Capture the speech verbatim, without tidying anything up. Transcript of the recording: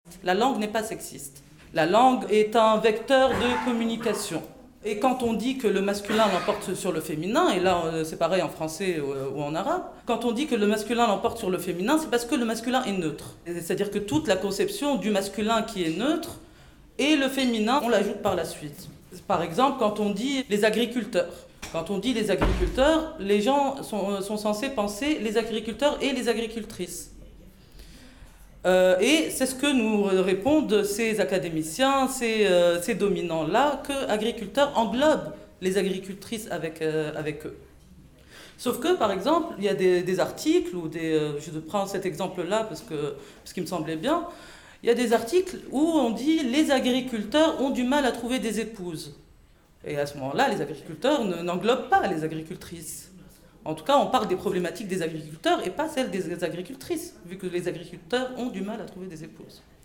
La langue n'est pas sexiste. La langue est un vecteur de communication. Et quand on dit que le masculin l'emporte sur le féminin, et là c'est pareil en français ou en arabe, quand on dit que le masculin l'emporte sur le féminin, c'est parce que le masculin est neutre. C'est-à-dire que toute la conception du masculin qui est neutre et le féminin, on l'ajoute par la suite. Par exemple, quand on dit les agriculteurs, quand on dit les agriculteurs, les gens sont, sont censés penser les agriculteurs et les agricultrices. Euh, et c'est ce que nous répondent ces académiciens, ces, euh, ces dominants-là, que agriculteurs englobent les agricultrices avec, euh, avec eux. Sauf que, par exemple, il y a des, des articles, ou des, euh, je prends cet exemple-là parce, que, parce qu'il me semblait bien, il y a des articles où on dit « les agriculteurs ont du mal à trouver des épouses ». Et à ce moment-là, les agriculteurs ne, n'englobent pas les agricultrices. En tout cas, on parle des problématiques des agriculteurs et pas celles des agricultrices, vu que les agriculteurs ont du mal à trouver des épouses.